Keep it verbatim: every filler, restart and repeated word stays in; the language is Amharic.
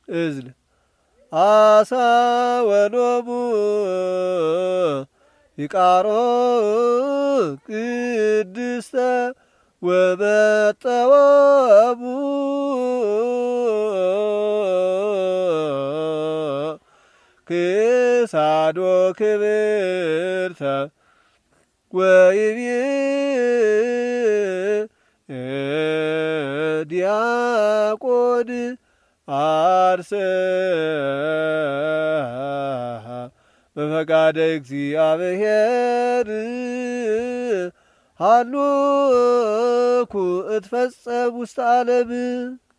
እዝል አሳ ወሎሙ ይቃሮ ቅድስተ ወበጠወሙ ክሳዶ ክብርተ ወይቤ ዲያቆን አርሰ በፈቃደ እግዚአብሔር ሃሎኩ እትፈጸም ውስተ ዓለም